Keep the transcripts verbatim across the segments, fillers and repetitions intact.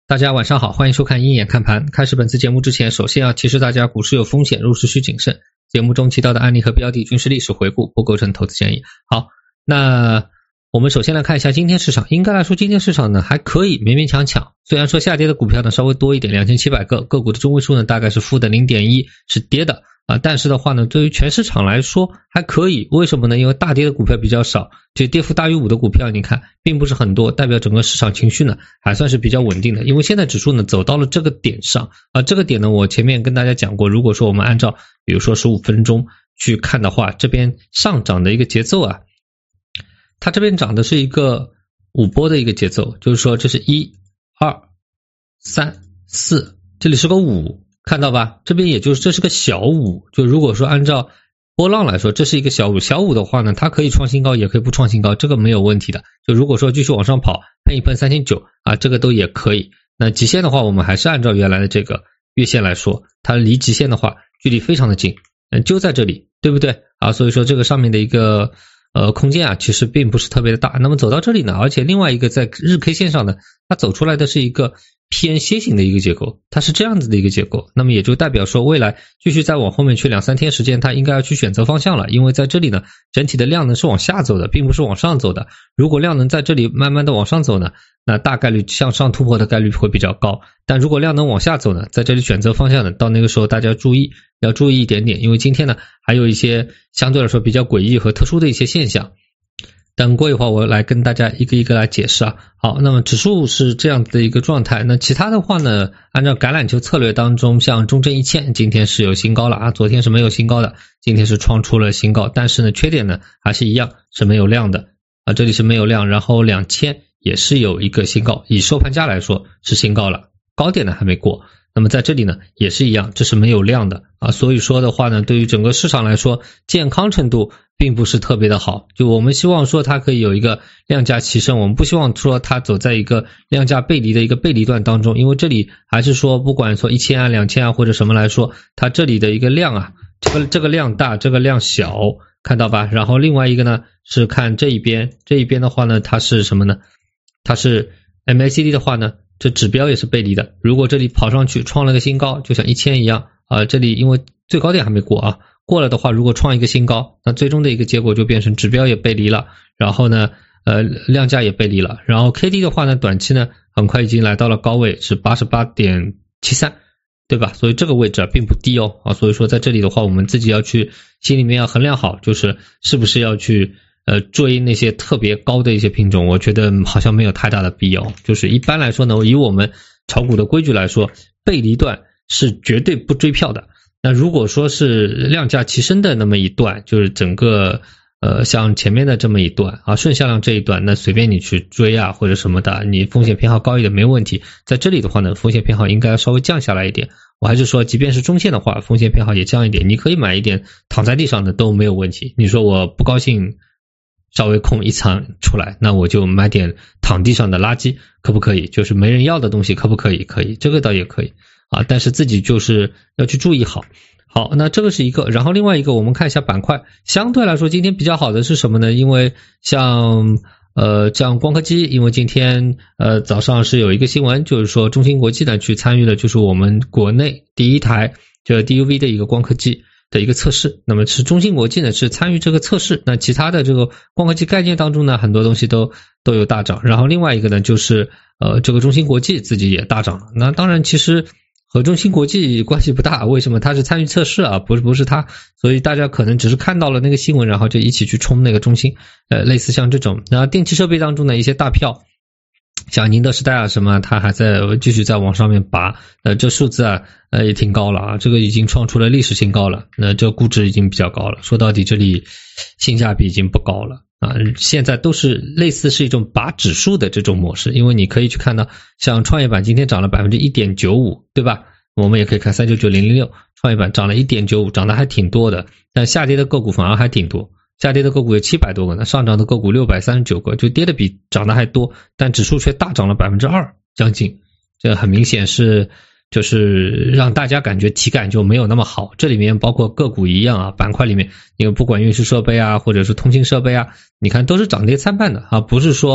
大家晚上好，欢迎收看鹰眼看盘。开始本次节目之前，首先要提示大家，股市有风险，入市需谨慎。节目中提到的案例和标的均是历史回顾，不构成投资建议。好，那我们首先来看一下今天市场。应该来说今天市场呢还可以勉勉强强，虽然说下跌的股票呢稍微多一点，两千七百个，个股的中位数呢大概是负的 零点一， 是跌的啊，但是的话呢，对于全市场来说还可以。为什么呢？因为大跌的股票比较少，就跌幅大于五的股票你看并不是很多，代表整个市场情绪呢还算是比较稳定的。因为现在指数呢走到了这个点上啊，这个点呢我前面跟大家讲过，如果说我们按照比如说十五分钟去看的话，这边上涨的一个节奏啊，它这边涨的是一个五波的一个节奏，就是说这是一二三四，这里是个五，看到吧？这边也就是这是个小五，就如果说按照波浪来说，这是一个小五，小五的话呢，它可以创新高也可以不创新高，这个没有问题的。就如果说继续往上跑，喷一喷三千九百啊，这个都也可以。那极限的话，我们还是按照原来的这个月线来说，它离极限的话距离非常的近，嗯，就在这里，对不对啊？所以说这个上面的一个呃空间啊，其实并不是特别的大。那么走到这里呢，而且另外一个在日 K 线上呢，它走出来的是一个偏楔形的一个结构，它是这样子的一个结构，那么也就代表说未来继续再往后面去两三天时间，它应该要去选择方向了。因为在这里呢，整体的量能是往下走的，并不是往上走的。如果量能在这里慢慢的往上走呢，那大概率向上突破的概率会比较高，但如果量能往下走呢，在这里选择方向呢，到那个时候大家注意要注意一点点，因为今天呢还有一些相对来说比较诡异和特殊的一些现象。等过一会儿我来跟大家一个一个来解释啊。好，那么指数是这样的一个状态，那其他的话呢，按照橄榄球策略当中，像中证一千今天是有新高了啊，昨天是没有新高的，今天是创出了新高，但是呢缺点呢还是一样是没有量的啊，这里是没有量，然后两千也是有一个新高，以收盘价来说是新高了，高点呢还没过。那么在这里呢也是一样，这是没有量的啊，所以说的话呢，对于整个市场来说健康程度并不是特别的好，就我们希望说它可以有一个量价齐升，我们不希望说它走在一个量价背离的一个背离段当中，因为这里还是说不管说一千啊两千啊或者什么来说，它这里的一个量啊，这个这个量大这个量小，看到吧？然后另外一个呢是看这一边，这一边的话呢它是什么呢？它是 M A C D 的话呢，这指标也是背离的，如果这里跑上去创了个新高，就像一千一样啊，这里因为最高点还没过啊，过了的话如果创一个新高，那最终的一个结果就变成指标也背离了，然后呢呃量价也背离了，然后 K D 的话呢短期呢很快已经来到了高位，是 八十八点七三， 对吧？所以这个位置啊并不低哦啊，所以说在这里的话我们自己要去心里面要衡量好，就是是不是要去呃，追那些特别高的一些品种，我觉得好像没有太大的必要。就是一般来说呢，以我们炒股的规矩来说，背离段是绝对不追票的。那如果说是量价齐升的那么一段，就是整个呃像前面的这么一段啊，顺向量这一段，那随便你去追啊或者什么的，你风险偏好高一点没问题。在这里的话呢，风险偏好应该稍微降下来一点。我还是说即便是中线的话，风险偏好也降一点，你可以买一点躺在地上的都没有问题。你说我不高兴稍微空一仓出来，那我就买点躺地上的垃圾，可不可以？就是没人要的东西，可不可以？可以，这个倒也可以啊，但是自己就是要去注意好。好，那这个是一个，然后另外一个我们看一下板块，相对来说今天比较好的是什么呢？因为像呃像光刻机，因为今天呃早上是有一个新闻，就是说中芯国际呢去参与了就是我们国内第一台就 D U V 的一个光刻机的一个测试，那么是中芯国际呢是参与这个测试，那其他的这个光刻机概念当中呢很多东西都都有大涨，然后另外一个呢就是呃这个中芯国际自己也大涨了，那当然其实和中芯国际关系不大，为什么？它是参与测试啊，不是不是它，所以大家可能只是看到了那个新闻，然后就一起去冲那个中芯，呃类似像这种，然后电气设备当中的一些大票。像宁德时代啊什么，它还在继续在往上面拔，呃，这数字啊，呃也挺高了啊，这个已经创出了历史新高了，那这估值已经比较高了。说到底，这里性价比已经不高了啊，现在都是类似是一种拔指数的这种模式，因为你可以去看到，像创业板今天涨了 百分之一点九五， 对吧？我们也可以看三九九零零六，创业板涨了 一点九五， 涨得还挺多的，但下跌的个股反而还挺多。下跌的个股有七百多个呢，上涨的个股六百三十九个，就跌的比涨的还多，但指数却大涨了 百分之二 将近，这很明显是就是让大家感觉体感就没有那么好。这里面包括个股一样啊，板块里面因为不管运输设备啊或者是通信设备啊，你看都是涨跌参半的啊，不是说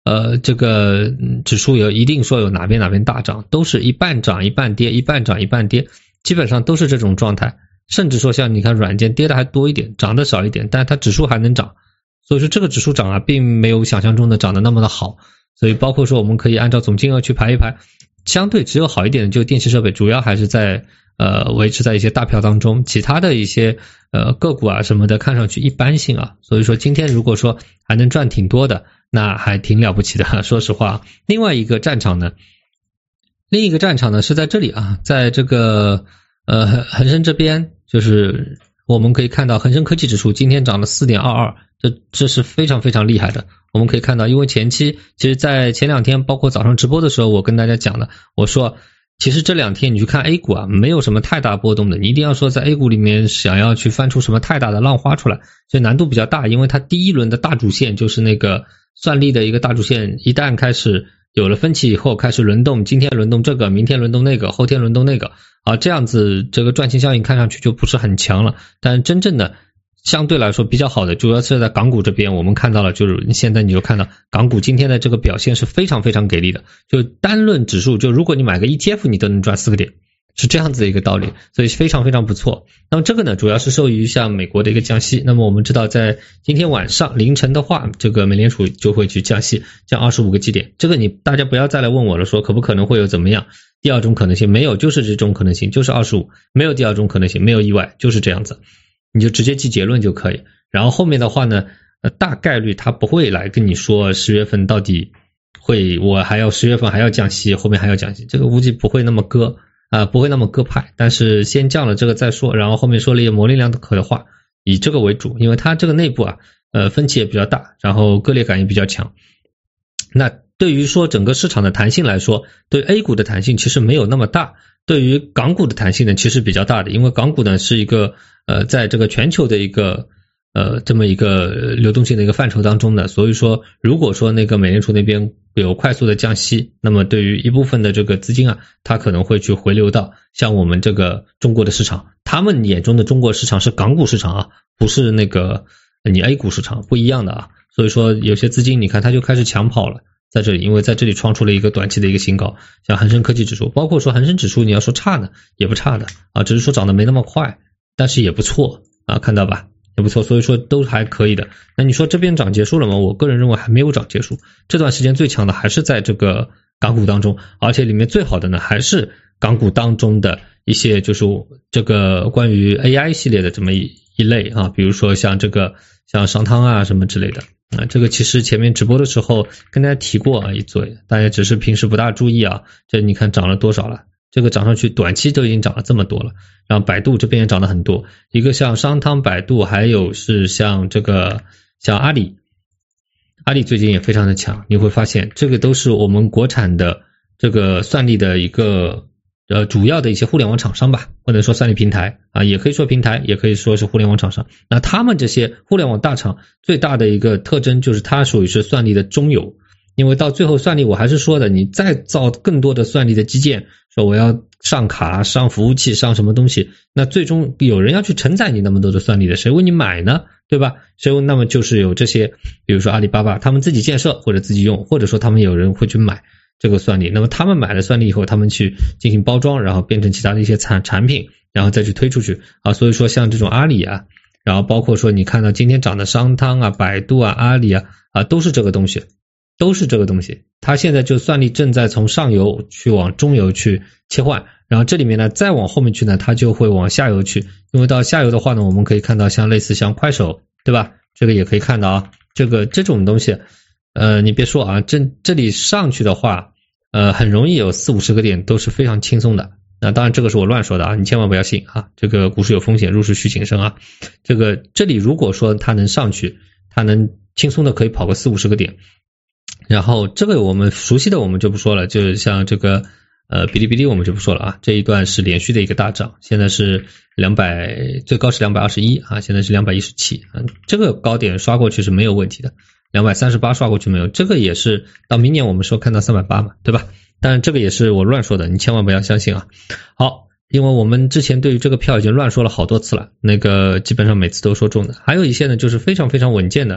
呃这个指数有一定说有哪边哪边大涨，都是一半涨一半跌，一半涨一半跌，基本上都是这种状态。甚至说像你看软件跌的还多一点，涨的少一点，但它指数还能涨。所以说这个指数涨啊并没有想象中的涨得那么的好。所以包括说我们可以按照总金额去排一排，相对只有好一点的就电气设备，主要还是在呃维持在一些大票当中，其他的一些呃个股啊什么的看上去一般性啊。所以说今天如果说还能赚挺多的，那还挺了不起的，说实话。另外一个战场呢，另一个战场呢是在这里啊，在这个呃恒生这边，就是我们可以看到恒生科技指数今天涨了 四点二二， 这这是非常非常厉害的。我们可以看到，因为前期其实在前两天包括早上直播的时候我跟大家讲的，我说其实这两天你去看 A 股啊没有什么太大波动的，你一定要说在 A 股里面想要去翻出什么太大的浪花出来，所以难度比较大。因为它第一轮的大主线就是那个算力的一个大主线，一旦开始有了分歧以后开始轮动，今天轮动这个，明天轮动那个，后天轮动那个啊，这样子这个赚钱效应看上去就不是很强了。但真正的相对来说比较好的主要是在港股这边，我们看到了，就是现在你就看到港股今天的这个表现是非常非常给力的，就单论指数，就如果你买个 E T F 你都能赚四个点，是这样子的一个道理，所以非常非常不错。那么这个呢主要是受益于像美国的一个降息，那么我们知道在今天晚上凌晨的话，这个美联储就会去降息，降二十五个基点，这个你大家不要再来问我了，说可不可能会有怎么样，第二种可能性没有，就是这种可能性，就是二十五，没有第二种可能性，没有意外，就是这样子，你就直接记结论就可以。然后后面的话呢，呃，大概率他不会来跟你说十月份到底会，我还要十月份还要降息，后面还要降息，这个估计不会那么割啊、呃，不会那么割派。但是先降了这个再说，然后后面说了一些模棱两可的话，以这个为主，因为它这个内部啊，呃，分歧也比较大，然后割裂感也比较强。那对于说整个市场的弹性来说，对 A 股的弹性其实没有那么大，对于港股的弹性呢其实比较大的，因为港股呢是一个呃在这个全球的一个呃这么一个流动性的一个范畴当中的，所以说如果说那个美联储那边有快速的降息，那么对于一部分的这个资金啊，它可能会去回流到像我们这个中国的市场，他们眼中的中国市场是港股市场啊，不是那个你 A 股市场，不一样的啊。所以说有些资金你看它就开始抢跑了在这里，因为在这里创出了一个短期的一个新高，像恒生科技指数，包括说恒生指数你要说差呢也不差的啊，只是说涨得没那么快，但是也不错啊，看到吧，也不错，所以说都还可以的。那你说这边涨结束了吗？我个人认为还没有涨结束，这段时间最强的还是在这个港股当中，而且里面最好的呢还是港股当中的一些就是这个关于 A I 系列的这么一一类啊，比如说像这个像商汤啊什么之类的啊，这个其实前面直播的时候跟大家提过啊，一嘴大家只是平时不大注意啊，这你看涨了多少了，这个涨上去短期都已经涨了这么多了，然后百度这边也涨得很多，一个像商汤、百度，还有是像这个像阿里，阿里最近也非常的强，你会发现这个都是我们国产的这个算力的一个呃主要的一些互联网厂商吧，或者说算力平台啊，也可以说平台，也可以说是互联网厂商。那他们这些互联网大厂最大的一个特征就是它属于是算力的中游，因为到最后算力我还是说的，你再造更多的算力的基建，说我要上卡上服务器上什么东西，那最终有人要去承载你那么多的算力的，谁为你买呢？对吧？所以那么就是有这些比如说阿里巴巴他们自己建设或者自己用，或者说他们有人会去买这个算力，那么他们买了算力以后，他们去进行包装，然后变成其他的一些产产品，然后再去推出去啊。所以说像这种阿里啊，然后包括说你看到今天涨的商汤啊、百度啊、阿里啊啊，都是这个东西，都是这个东西。它现在就算力正在从上游去往中游去切换，然后这里面呢再往后面去呢，它就会往下游去，因为到下游的话呢，我们可以看到像类似像快手，对吧？这个也可以看到啊，这个这种东西。呃，你别说啊，这这里上去的话，呃，很容易有四五十个点都是非常轻松的。那当然这个是我乱说的啊，你千万不要信啊，这个股市有风险，入市需谨慎啊。这个这里如果说它能上去，它能轻松的可以跑个四五十个点。然后这个我们熟悉的我们就不说了，就是像这个呃哔哩哔哩我们就不说了啊，这一段是连续的一个大涨，现在是两百，最高是两百二十一啊，现在是两百一十七，嗯，这个高点刷过去是没有问题的。两百三十八刷过去没有，这个也是到明年我们说看到三百八嘛，对吧？当然这个也是我乱说的，你千万不要相信啊。好，因为我们之前对于这个票已经乱说了好多次了，那个基本上每次都说中的。还有一些呢就是非常非常稳健的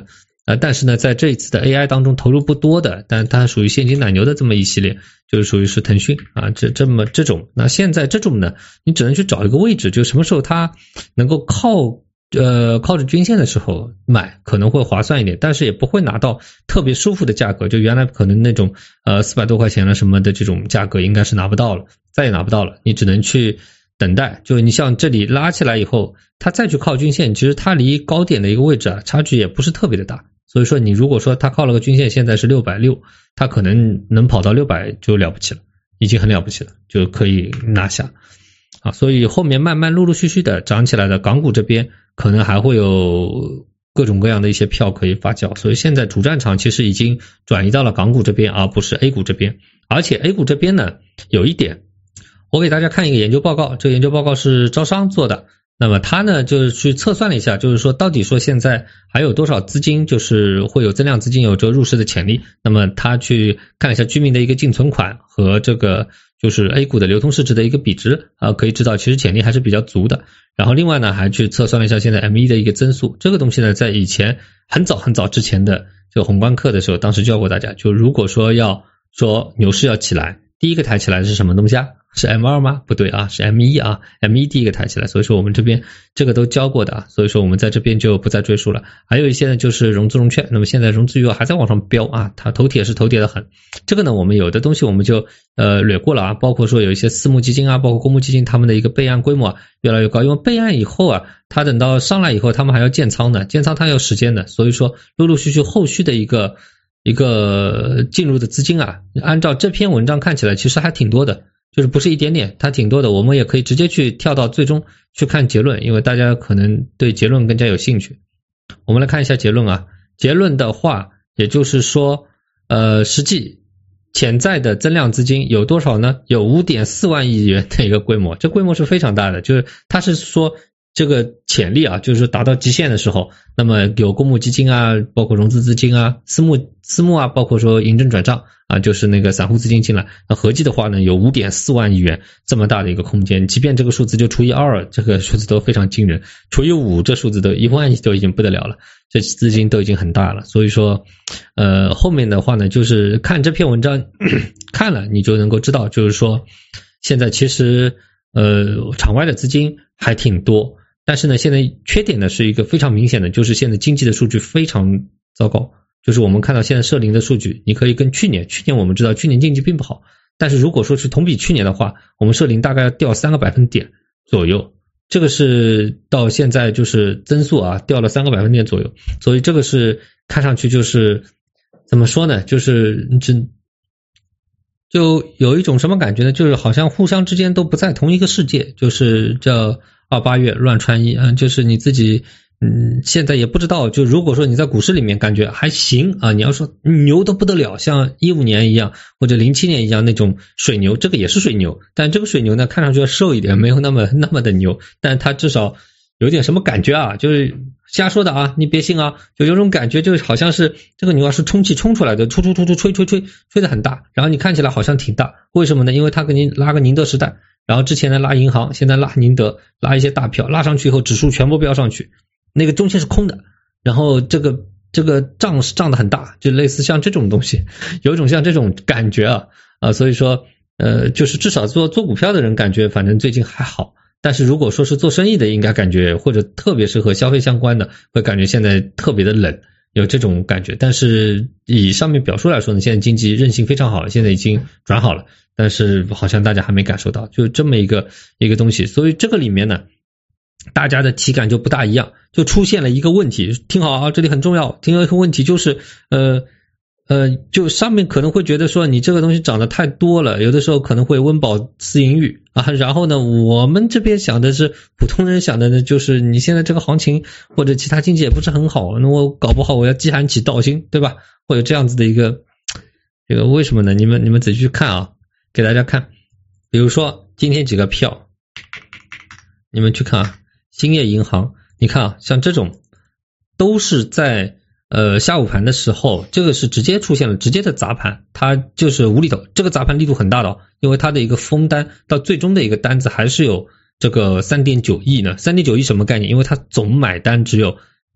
呃，但是呢，在这一次的 A I 当中投入不多的，但它属于现金奶牛的这么一系列，就是属于是腾讯啊，这这么这种。那现在这种呢，你只能去找一个位置，就什么时候它能够靠呃靠着均线的时候买，可能会划算一点，但是也不会拿到特别舒服的价格。就原来可能那种呃四百多块钱了什么的这种价格，应该是拿不到了，再也拿不到了。你只能去等待，就你像这里拉起来以后，它再去靠均线，其实它离高点的一个位置啊，差距也不是特别的大。所以说你如果说它靠了个均线，现在是六百六十，它可能能跑到六百就了不起了，已经很了不起了，就可以拿下啊。所以后面慢慢陆陆续续的涨起来的港股这边可能还会有各种各样的一些票可以发酵，所以现在主战场其实已经转移到了港股这边，而不是 A 股这边。而且 A 股这边呢，有一点我给大家看一个研究报告，这个研究报告是招商做的，那么他呢就是去测算了一下，就是说到底说现在还有多少资金就是会有增量资金有这个入市的潜力，那么他去看了一下居民的一个净存款和这个就是 A 股的流通市值的一个比值啊，可以知道其实潜力还是比较足的。然后另外呢还去测算了一下现在 M 一 的一个增速，这个东西呢在以前很早很早之前的这个宏观课的时候当时教过大家，就如果说要说牛市要起来，第一个抬起来的是什么东西啊？是 M 二 吗？不对啊，是 M 一 啊 ，M 一 第一个抬起来，所以说我们这边这个都教过的啊，所以说我们在这边就不再赘述了。还有一些呢就是融资融券，那么现在融资余额还在往上飙啊，它头铁是头铁的很。这个呢我们有的东西我们就呃略过了啊，包括说有一些私募基金啊，包括公募基金，他们的一个备案规模啊越来越高，因为备案以后啊，它等到上来以后他们还要建仓的，建仓它要时间的，所以说陆陆续续后续的一个一个进入的资金啊，按照这篇文章看起来其实还挺多的，就是不是一点点，它挺多的，我们也可以直接去跳到最终去看结论，因为大家可能对结论更加有兴趣。我们来看一下结论啊，结论的话也就是说呃，实际潜在的增量资金有多少呢？有 五点四万亿元的一个规模，这规模是非常大的，就是它是说这个潜力啊，就是达到极限的时候，那么有公募基金啊，包括融资资金啊，私募私募啊，包括说银证转账啊，就是那个散户资金进来，那合计的话呢有 五点四万亿元这么大的一个空间，即便这个数字就除以二，这个数字都非常惊人，除以五这数字都一万亿都已经不得了了，这资金都已经很大了。所以说呃后面的话呢就是看这篇文章看了你就能够知道，就是说现在其实呃场外的资金还挺多，但是呢现在缺点呢是一个非常明显的，就是现在经济的数据非常糟糕，就是我们看到现在社零的数据，你可以跟去年去年我们知道去年经济并不好，但是如果说是同比去年的话，我们社零大概要掉三个百分点左右，这个是到现在就是增速啊掉了三个百分点左右，所以这个是看上去就是怎么说呢，就是这就有一种什么感觉呢，就是好像互相之间都不在同一个世界，就是叫二八月乱穿衣啊，就是你自己嗯，现在也不知道，就如果说你在股市里面感觉还行啊，你要说牛的不得了，像一五年一样或者零七年一样那种水牛，这个也是水牛，但这个水牛呢看上去要瘦一点，没有那么那么的牛，但它至少有点什么感觉啊，就是瞎说的啊，你别信啊，就有种感觉，就好像是这个牛啊是充气冲出来的，吹吹吹吹吹吹吹吹得很大，然后你看起来好像挺大，为什么呢？因为它给你拉个宁德时代，然后之前呢拉银行，现在拉宁德，拉一些大票，拉上去以后指数全部飙上去，那个中线是空的，然后这个这个涨是涨得很大，就类似像这种东西，有一种像这种感觉啊啊，所以说呃就是至少做做股票的人感觉反正最近还好。但是如果说是做生意的，应该感觉或者特别是和消费相关的，会感觉现在特别的冷，有这种感觉。但是以上面表述来说呢，现在经济韧性非常好，现在已经转好了，但是好像大家还没感受到，就这么一个一个东西。所以这个里面呢，大家的体感就不大一样，就出现了一个问题，听好啊，这里很重要，听到一个问题就是呃呃，就上面可能会觉得说你这个东西涨得太多了，有的时候可能会温饱思淫欲啊。然后呢，我们这边想的是，普通人想的呢，就是你现在这个行情或者其他经济也不是很好，那我搞不好我要饥寒起盗心，对吧？会有这样子的一个这个为什么呢？你们你们仔细去看啊，给大家看，比如说今天几个票，你们去看啊，兴业银行，你看啊，像这种都是在。呃，下午盘的时候，这个是直接出现了直接的砸盘，它就是无厘头，这个砸盘力度很大的哦，因为它的一个封单到最终的一个单子还是有这个 三点九亿呢 ，三点九亿什么概念？因为它总买单只有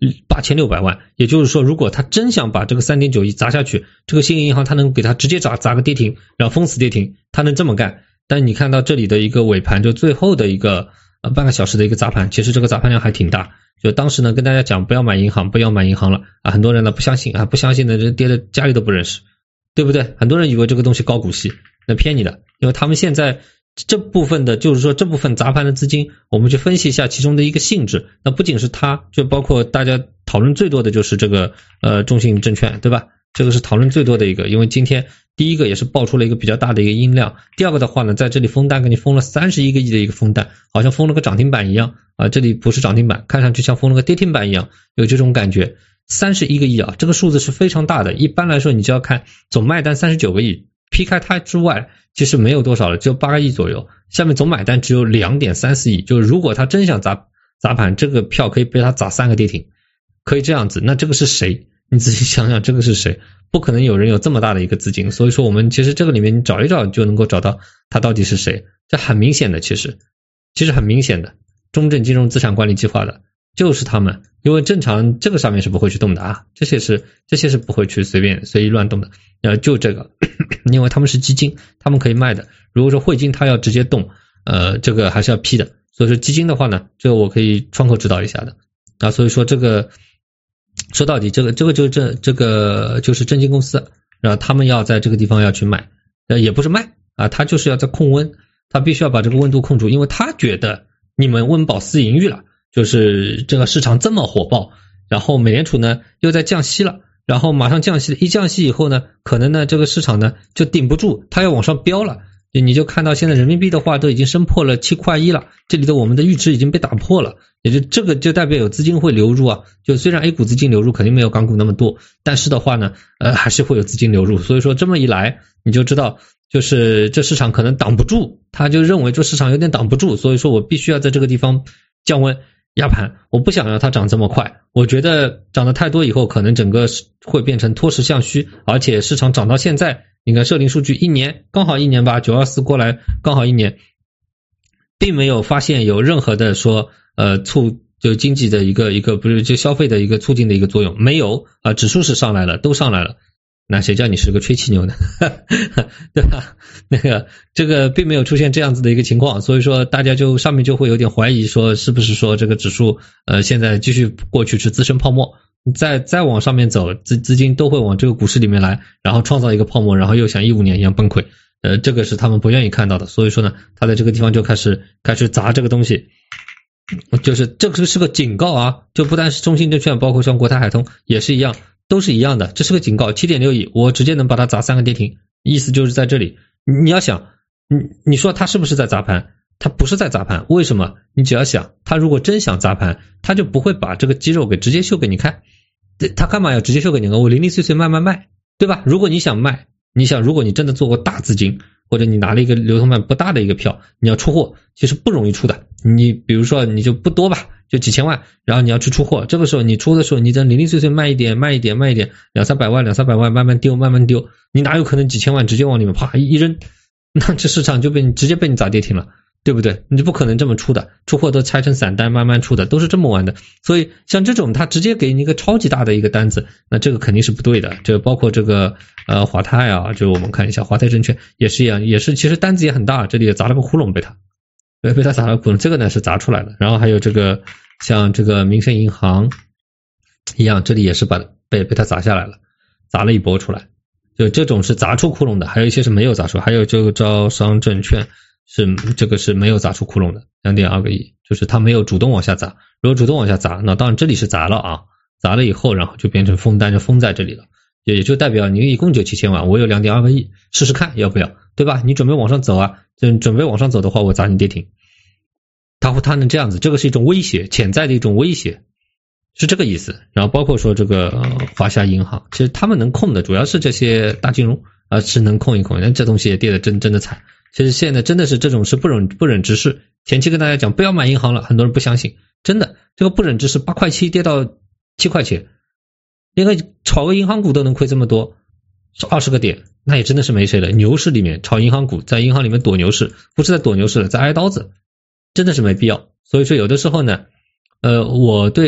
八千六百万，也就是说如果他真想把这个 三点九亿砸下去，这个兴业银行他能给他直接砸砸个跌停，然后封死跌停，他能这么干。但你看到这里的一个尾盘，就最后的一个呃半个小时的一个砸盘，其实这个砸盘量还挺大。就当时呢跟大家讲不要买银行，不要买银行了啊，很多人呢不相信啊，不相信的人跌的家里都不认识，对不对？很多人以为这个东西高股息，那骗你的，因为他们现在这部分的就是说这部分砸盘的资金，我们去分析一下其中的一个性质。那不仅是它，就包括大家讨论最多的就是这个呃中信证券，对吧？这个是讨论最多的一个，因为今天第一个也是爆出了一个比较大的一个音量，第二个的话呢，在这里封单给你封了三十一个亿的一个封单，好像封了个涨停板一样啊，这里不是涨停板，看上去像封了个跌停板一样，有这种感觉。三十一个亿啊，这个数字是非常大的，一般来说你就要看总卖单三十九个亿，劈开它之外其实没有多少了，只有八个亿左右，下面总买单只有 两点三四亿，就是如果他真想砸砸盘，这个票可以被他砸三个跌停，可以这样子。那这个是谁？你自己想想这个是谁？不可能有人有这么大的一个资金，所以说我们其实这个里面你找一找就能够找到他到底是谁。这很明显的，其实其实很明显的，中证金融资产管理计划的就是他们，因为正常这个上面是不会去动的啊，这些是这些是不会去随便随意乱动的，呃就这个因为他们是基金，他们可以卖的。如果说汇金他要直接动，呃这个还是要批的，所以说基金的话呢，这个我可以窗口指导一下的啊。所以说这个说到底这个这个就这这个就是证金公司，然后他们要在这个地方要去卖，呃也不是卖啊，他就是要在控温，他必须要把这个温度控住，因为他觉得你们温饱思淫欲了，就是这个市场这么火爆，然后美联储呢又在降息了，然后马上降息，一降息以后呢，可能呢这个市场呢就顶不住，它要往上飙了。你就看到现在人民币的话都已经升破了七块一了，这里的我们的阈值已经被打破了，也就这个就代表有资金会流入啊。就虽然 A 股资金流入肯定没有港股那么多，但是的话呢，呃还是会有资金流入，所以说这么一来，你就知道就是这市场可能挡不住，他就认为这市场有点挡不住，所以说我必须要在这个地方降温压盘，我不想让它涨这么快，我觉得涨得太多以后可能整个会变成脱实向虚，而且市场涨到现在你看设定数据一年刚好一年吧，九二四过来刚好一年，并没有发现有任何的说呃促就经济的一个一个不是就消费的一个促进的一个作用，没有啊、呃，指数是上来了，都上来了，那谁叫你是个吹气牛呢对吧？那个这个并没有出现这样子的一个情况，所以说大家就上面就会有点怀疑说是不是说这个指数呃现在继续过去是滋生泡沫，再再往上面走，资资金都会往这个股市里面来，然后创造一个泡沫，然后又像一五年一样崩溃，呃这个是他们不愿意看到的，所以说呢他在这个地方就开始开始砸这个东西，就是这个是个警告啊，就不但是中信证券，包括像国泰海通也是一样，都是一样的，这是个警告 七点六亿我直接能把它砸三个跌停，意思就是在这里你要想你你说他是不是在砸盘，他不是在砸盘，为什么？你只要想他如果真想砸盘，他就不会把这个肌肉给直接秀给你看，他干嘛要直接秀给你看？我零零碎碎卖卖卖，对吧？如果你想卖，你想如果你真的做过大资金，或者你拿了一个流通量不大的一个票，你要出货其实不容易出的，你比如说你就不多吧，就几千万，然后你要去出货，这个时候你出的时候你等零零碎碎卖一点卖一点卖一点，两三百万两三百万慢慢丢慢慢丢，你哪有可能几千万直接往里面啪一扔，那这市场就被你直接被你砸跌停了，对不对？你就不可能这么出的，出货都拆成散单慢慢出的，都是这么玩的。所以像这种他直接给你一个超级大的一个单子，那这个肯定是不对的。这个包括这个呃华泰啊，就我们看一下华泰证券也是一样，也是其实单子也很大，这里也砸了个窟窿被他被被他砸了个窟窿，这个呢是砸出来的。然后还有这个像这个民生银行一样，这里也是把被被他砸下来了，砸了一波出来，就这种是砸出窟窿的，还有一些是没有砸出，还有这个招商证券是这个是没有砸出窟窿的 两点二个亿，就是它没有主动往下砸，如果主动往下砸，那当然这里是砸了啊，砸了以后然后就变成封单，就封在这里了，也就代表你一共就七千万，我有 两点二个亿，试试看要不要，对吧？你准备往上走啊，准备往上走的话我砸你跌停，他会他能这样子，这个是一种威胁，潜在的一种威胁，是这个意思。然后包括说这个、呃、华夏银行，其实他们能控的主要是这些大金融啊、呃，是能控一控，但这东西也跌得真真的惨。其实现在真的是这种是不忍不忍直视，前期跟大家讲不要买银行了，很多人不相信，真的这个不忍直视八块七跌到七块钱，连个炒个银行股都能亏这么多，二十个点，那也真的是没谁了。牛市里面炒银行股，在银行里面躲牛市，不是在躲牛市了，在挨刀子，真的是没必要。所以说有的时候呢，呃，我对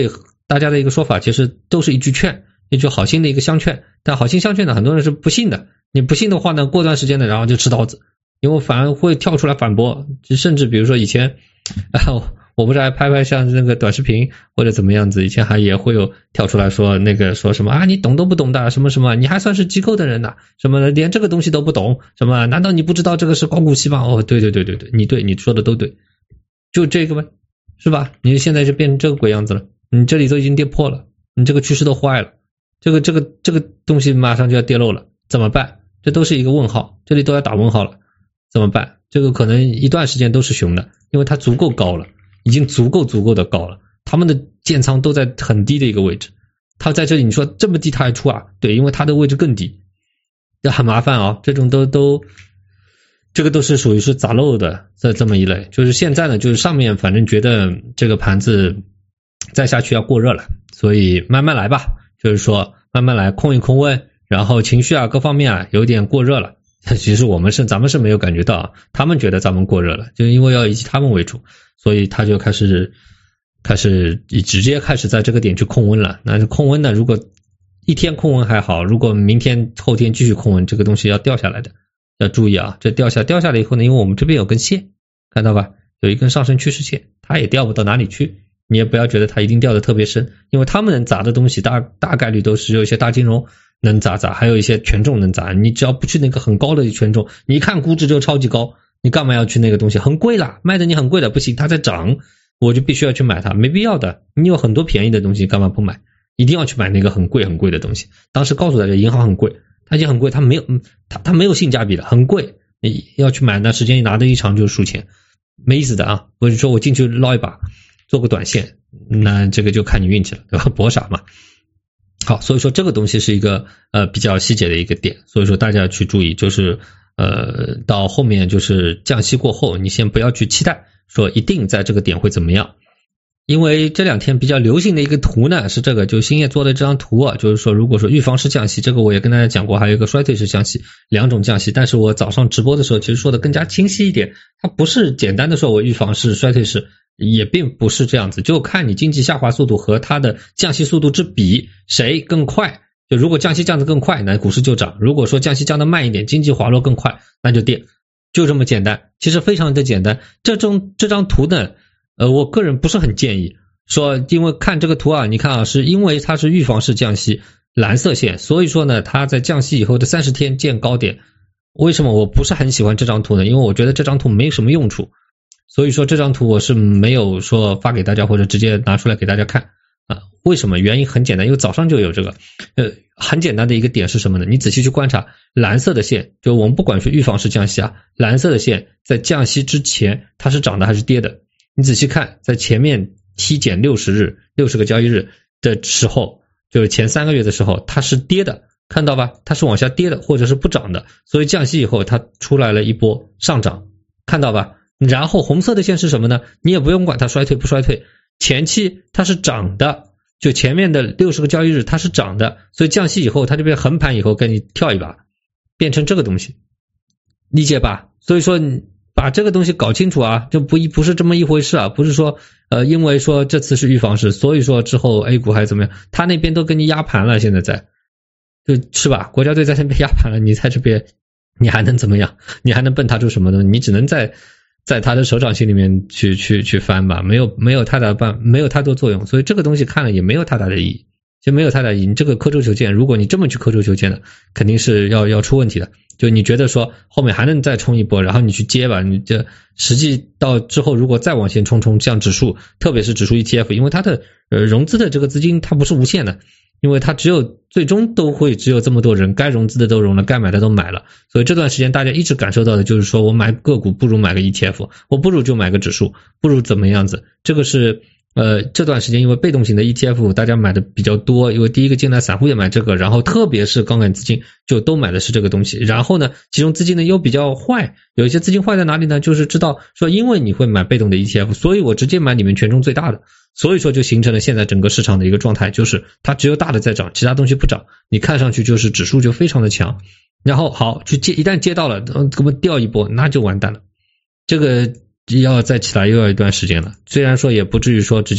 大家的一个说法其实都是一句劝，一句好心的一个相劝，但好心相劝呢，很多人是不信的。你不信的话呢，过段时间呢，然后就吃刀子，因为反而会跳出来反驳，甚至比如说以前，啊，我不是还拍拍像那个短视频或者怎么样子，以前还也会有跳出来说那个说什么啊，你懂都不懂的什么什么，你还算是机构的人呐、啊，什么连这个东西都不懂，什么难道你不知道这个是高股息吗？哦，对对对对对，你对你说的都对，就这个呗，是吧？你现在就变成这个鬼样子了，你这里都已经跌破了，你这个趋势都坏了，这个这个这个东西马上就要跌落了，怎么办？这都是一个问号，这里都要打问号了，怎么办？这个可能一段时间都是熊的，因为它足够高了，已经足够足够的高了，他们的建仓都在很低的一个位置，它在这里你说这么低它还出啊？对，因为它的位置更低，这很麻烦啊，这种都都这个都是属于是杂漏的这这么一类。就是现在呢，就是上面反正觉得这个盘子再下去要过热了，所以慢慢来吧，就是说慢慢来，控一控温，然后情绪啊各方面啊有点过热了。其实我们是咱们是没有感觉到啊，他们觉得咱们过热了，就因为要以他们为主，所以他就开始开始以直接开始在这个点去控温了。那控温呢，如果一天控温还好，如果明天后天继续控温，这个东西要掉下来的，要注意啊，这掉下掉下来以后呢，因为我们这边有根线，看到吧，有一根上升趋势线，它也掉不到哪里去，你也不要觉得它一定掉得特别深，因为他们能砸的东西大大概率都是有一些大金融能砸砸，还有一些权重能砸，你只要不去那个很高的权重，你一看估值就超级高，你干嘛要去那个东西？很贵啦，卖的你很贵的不行，它在涨，我就必须要去买它，没必要的，你有很多便宜的东西干嘛不买？一定要去买那个很贵很贵的东西。当时告诉大家银行很贵，它已经很贵，它没有它它没有性价比的，很贵，你要去买那时间一拿的一长就输钱，没意思的啊！不是说我进去捞一把做个短线，那这个就看你运气了，对吧？博傻嘛。好，所以说这个东西是一个呃比较细节的一个点，所以说大家要去注意，就是呃到后面就是降息过后，你先不要去期待说一定在这个点会怎么样，因为这两天比较流行的一个图呢是这个，就兴业做的这张图啊，就是说如果说预防式降息，这个我也跟大家讲过，还有一个衰退式降息，两种降息，但是我早上直播的时候其实说的更加清晰一点，它不是简单的说我预防式衰退式，也并不是这样子，就看你经济下滑速度和它的降息速度之比谁更快，就如果降息降得更快，那股市就涨，如果说降息降得慢一点，经济滑落更快，那就跌，就这么简单，其实非常的简单。这种这张图呢呃，我个人不是很建议说，因为看这个图啊，你看啊，是因为它是预防式降息，蓝色线，所以说呢，它在降息以后的三十天见高点。为什么我不是很喜欢这张图呢？因为我觉得这张图没什么用处，所以说这张图我是没有说发给大家或者直接拿出来给大家看啊。为什么？原因很简单，因为早上就有这个，呃，很简单的一个点是什么呢？你仔细去观察蓝色的线，就我们不管是预防式降息啊，蓝色的线在降息之前它是涨的还是跌的？你仔细看，在前面 T 减六十日六十个交易日的时候，就是前三个月的时候它是跌的，看到吧，它是往下跌的或者是不涨的，所以降息以后它出来了一波上涨，看到吧。然后红色的线是什么呢？你也不用管它衰退不衰退，前期它是涨的，就前面的六十个交易日它是涨的，所以降息以后它就变横盘以后跟你跳一把，变成这个东西，理解吧？所以说你把这个东西搞清楚啊，就不一不是这么一回事啊，不是说呃因为说这次是预防式，所以说之后 A 股还是怎么样，他那边都跟你压盘了，现在在就是吧，国家队在那边压盘了，你在这边你还能怎么样？你还能蹦他出什么东西？你只能在在他的手掌心里面去去去翻吧，没有没有太大办没有太多作用，所以这个东西看了也没有太大的意义，就没有太大意义。你这个刻舟求剑，如果你这么去刻舟求剑的，肯定是要要出问题的。就你觉得说后面还能再冲一波，然后你去接吧，你这实际到之后如果再往前冲冲，像指数，特别是指数 E T F， 因为它的呃融资的这个资金它不是无限的，因为它只有最终都会只有这么多人，该融资的都融了，该买的都买了，所以这段时间大家一直感受到的就是说我买个股不如买个 E T F， 我不如就买个指数，不如怎么样子，这个是呃，这段时间因为被动型的 E T F 大家买的比较多，因为第一个进来散户也买这个，然后特别是杠杆资金就都买的是这个东西，然后呢其中资金呢又比较坏，有一些资金坏在哪里呢？就是知道说因为你会买被动的 E T F， 所以我直接买里面权重最大的，所以说就形成了现在整个市场的一个状态，就是它只有大的在涨，其他东西不涨，你看上去就是指数就非常的强，然后好去接，一旦接到了嗯，给我们掉一波那就完蛋了，这个要再起来又要一段时间了，虽然说也不至于说直接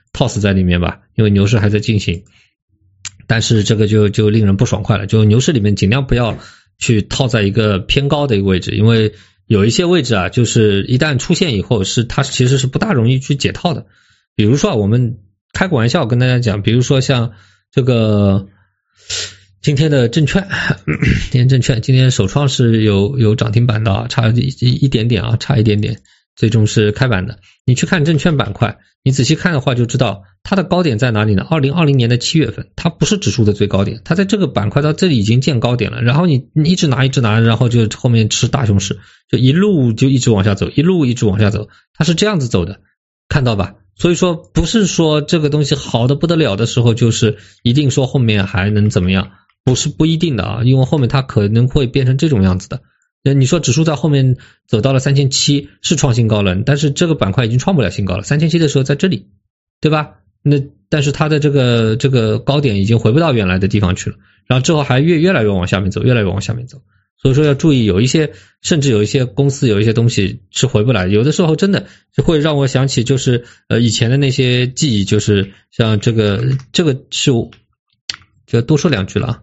套死在里面吧，因为牛市还在进行。但是这个就就令人不爽快了，就牛市里面尽量不要去套在一个偏高的一个位置，因为有一些位置啊，就是一旦出现以后是它其实是不大容易去解套的。比如说我们开个玩笑跟大家讲，比如说像这个今天的证券，今天证券今天首创是有有涨停板的啊，差一一点点啊，差一点点，最终是开板的。你去看证券板块，你仔细看的话就知道它的高点在哪里呢？二零二零年的七月份，它不是指数的最高点，它在这个板块到这里已经见高点了，然后你你一直拿一直拿，然后就后面吃大熊市，就一路就一直往下走，一路一直往下走，它是这样子走的，看到吧？所以说不是说这个东西好的不得了的时候就是一定说后面还能怎么样，不是不一定的啊，因为后面它可能会变成这种样子的。你说指数在后面走到了三千七百是创新高了，但是这个板块已经创不了新高了，三千七百的时候在这里，对吧？那但是它的这个这个高点已经回不到原来的地方去了，然后之后还越越来越往下面走，越来越往下面走。所以说要注意，有一些甚至有一些公司有一些东西是回不来，有的时候真的就会让我想起就是呃以前的那些记忆，就是像这个这个是就多说两句了啊。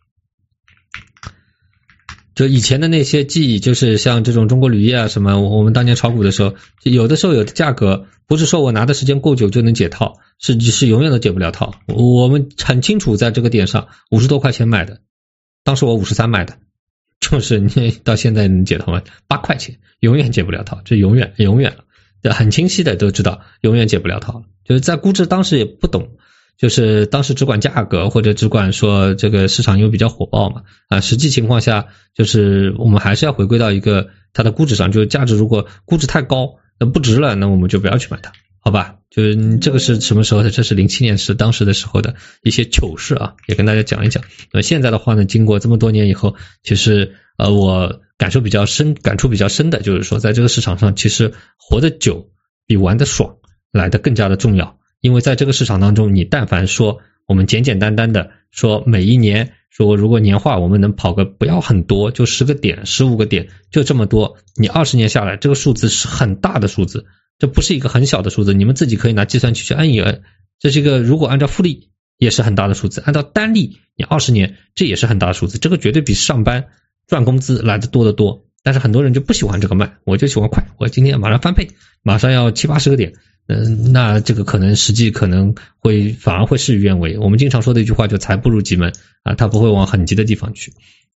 就以前的那些记忆，就是像这种中国铝业啊什么，我们当年炒股的时候，有的时候有的价格不是说我拿的时间够久就能解套，是是永远都解不了套。我们很清楚在这个点上五十多块钱买的，当时我五十三买的，就是你到现在能解套吗？八块钱永远解不了套，这永远永远了，很清晰的都知道永远解不了套了。就是在估值当时也不懂，就是当时只管价格或者只管说这个市场因为比较火爆嘛，啊，实际情况下就是我们还是要回归到一个它的估值上，就是价值如果估值太高那不值了，那我们就不要去买它，好吧？就是这个是什么时候的？这是零七年是当时的时候的一些糗事啊，也跟大家讲一讲。那现在的话呢，经过这么多年以后，其实呃我感受比较深，感触比较深的就是说，在这个市场上，其实活得久比玩得爽来得更加的重要。因为在这个市场当中，你但凡说我们简简单单的说每一年说如果年化我们能跑个不要很多，就十个点十五个点就这么多，你二十年下来这个数字是很大的数字，这不是一个很小的数字，你们自己可以拿计算器去按一按，这是一个如果按照复利也是很大的数字，按照单利你二十年这也是很大的数字，这个绝对比上班赚工资来的多得多。但是很多人就不喜欢这个慢，我就喜欢快，我今天马上翻倍，马上要七八十个点，嗯，那这个可能实际可能会反而会事与愿违。我们经常说的一句话就财不入急门啊，它不会往很急的地方去。